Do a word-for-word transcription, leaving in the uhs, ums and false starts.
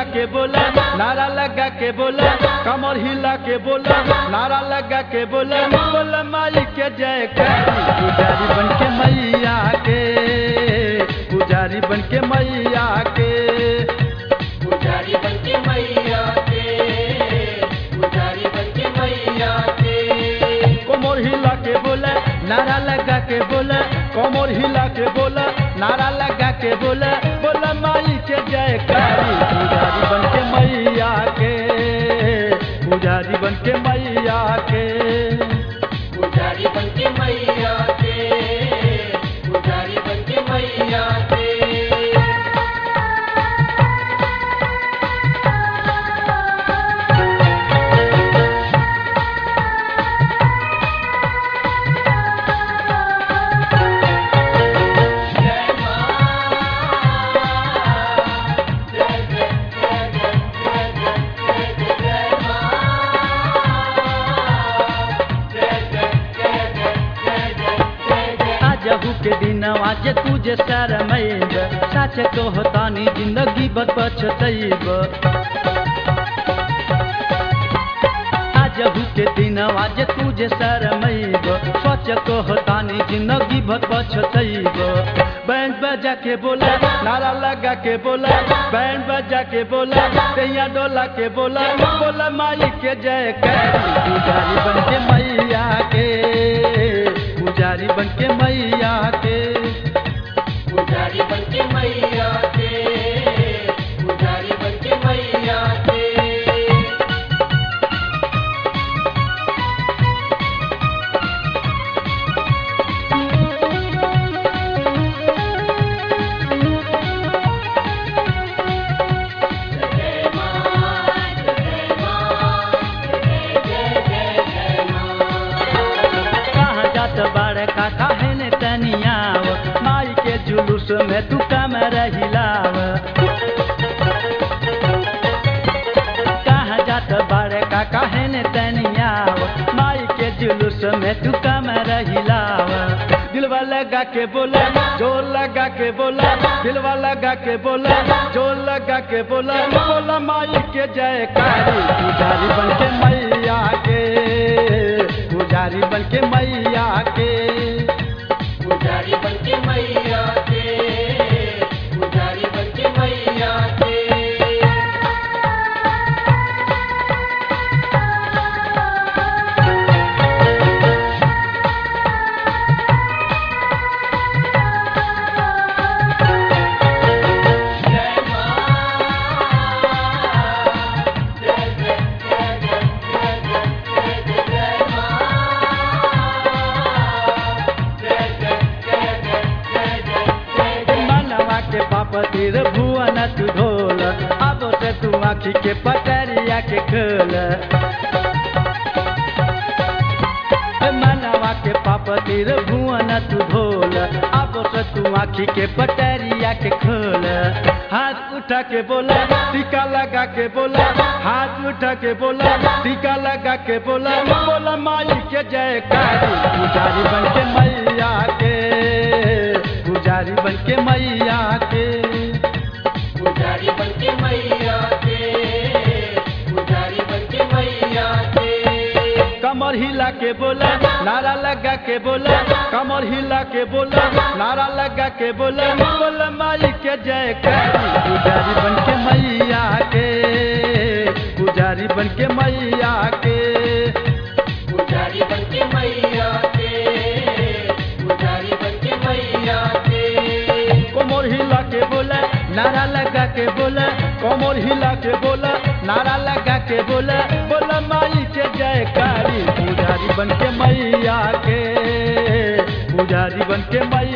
के बोला, नारा लगा के बोला, कमर हिला के बोला, नारा लगा के बोला, बोला माई के जयकारी। पुजारी बन के मैया के, पुजारी बन के मैया के, पुजारी बन के मैया के, पुजारी बन के मैया के। कमर हिला के बोला, नारा लगा के बोला, कमर हिला के बोला, नारा लगा के बोला, बोला माई के जयकारी। पुजारी बन के मैया के, पुजारी बन के मैया के, पुजारी बन के मैया के, पुजारी बन के मैया के। के दिन आज तुझे शरमैब, सच कहतानी जिंदगी भर पछतैब। आजहू के दिन आज तुझे शरमैब, सच कहतानी जिंदगी भर पछतैब। बैंड बजा के बोला, नारा लगा के बोला, बैंड बजा के बोला, तैया डोला के बोला, बोला माई के जयकारी। पुजारी बन के मैया के, पुजारी बन के मैया के, पुजारी बन के मैया के, पुजारी बन के मैया के। काहे ने तनियाव, माई के जुलूस में तू कमर हिलाव। कहाँ जात बारे का काहे ने तनियाव, माई के जुलूस में तू कमर हिलाव। दिलवा लगा के बोला, जोर लगा के बोला, दिलवा लगा के बोला, जोर लगा के बोला, बोला माई के जयकारी। पुजारी बन के मैया के, पुजारी बन के मैया के, पुजारी बन के मैया के, पुजारी बन के मैया के। तीर भुवन तू ढोल, अब से तू आँखी के पटरिया के खोल। मनवा के पाप तीर भुवन तू ढोल, अब से तू आँखी के पटरिया के खोल। हाथ उठा के बोला, टीका लगा के बोला, हाथ उठा के बोला, टीका लगा के बोला, बोला माई के जयकारी। पुजारी बन के मैया के, पुजारी बन के मैया के, पुजारी बन के मैया के, पुजारी बन के मैया के। कमर हिला के बोला, नारा लगा के बोला, कमर हिला के बोला, नारा लगा के बोला, बोला माई के जयकारी। पुजारी बन के मैया के, पुजारी बन के मैया के, पुजारी बन के मैया के, पुजारी बन के मैया के। कमर हिला के बोला, नारा लगा के बोला, कमर हिला के बोला, नारा लगा के बोला, बोला माई के जयकारी। पुजारी बन के मैया के, पुजारी बन के मैया